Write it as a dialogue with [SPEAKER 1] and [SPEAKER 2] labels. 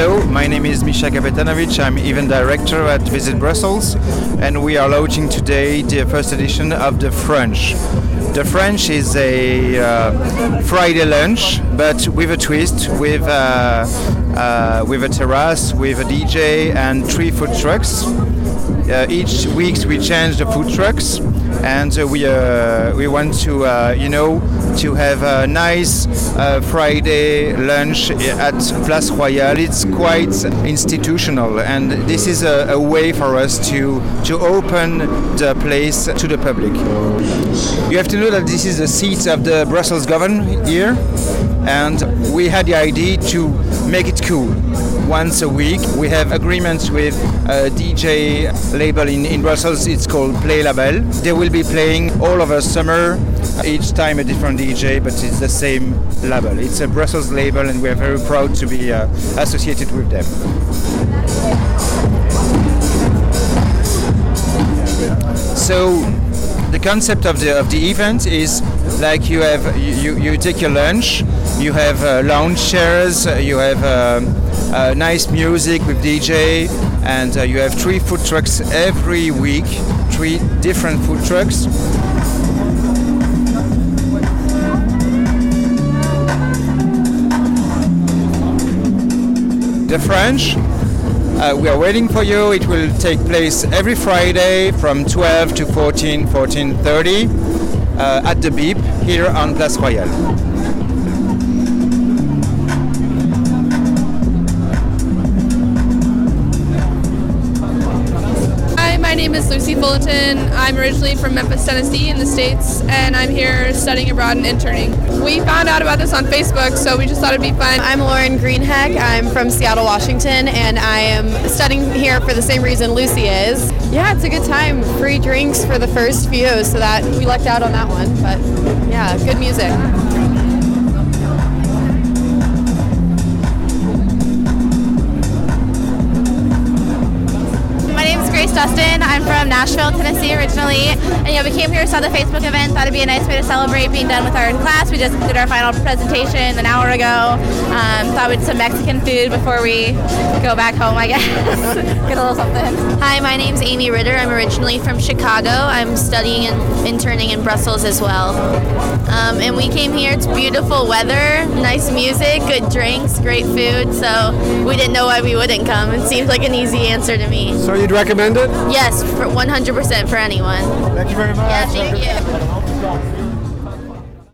[SPEAKER 1] Hello, my name is Misha Kapetanovic. I'm event director at Visit Brussels, and we are launching today the first edition of the French. The French is a Friday lunch, but with a twist, with a terrace, with a DJ, and 3 food trucks. Each week we change the food trucks, and we want to have a nice Friday lunch at Place Royale. It's quite institutional, and this is a way for us to open the place to the public. You have to know that this is the seat of the Brussels government here, and we had the idea to make it cool. Once a week we have agreements with a DJ label in Brussels. It's called Play Label. They will be playing all over summer, each time a different DJ, but it's the same label. It's a Brussels label, and we're very proud to be associated with them. So the concept of the event is like you take your lunch, you have lounge chairs, you have nice music with DJ, and you have 3 food trucks every week, 3 different food trucks. The French, we are waiting for you. It will take place every Friday from 12 to 14:30 at the Beep here on Place Royale.
[SPEAKER 2] My name is Lucy Fullerton. I'm originally from Memphis, Tennessee in the States, and I'm here studying abroad and interning. We found out about this on Facebook, so we just thought it'd be fun.
[SPEAKER 3] I'm Lauren Greenheck. I'm from Seattle, Washington, and I am studying here for the same reason Lucy is. Yeah, it's a good time. Free drinks for the first few, so that we lucked out on that one, but yeah, good music.
[SPEAKER 4] Dustin. I'm from Nashville, Tennessee originally, and we came here, saw the Facebook event, thought it'd be a nice way to celebrate being done with our class. We just did our final presentation an hour ago. Thought we'd some Mexican food before we go back home, I guess. Get a little something.
[SPEAKER 5] Hi, my name's Amy Ritter. I'm originally from Chicago. I'm studying and interning in Brussels as well. And we came here, it's beautiful weather, nice music, good drinks, great food, so we didn't know why we wouldn't come. It seems like an easy answer to me.
[SPEAKER 6] So you'd recommend it?
[SPEAKER 5] Yes, for 100% for anyone.
[SPEAKER 6] Thank you very much.
[SPEAKER 5] Yeah, thank you.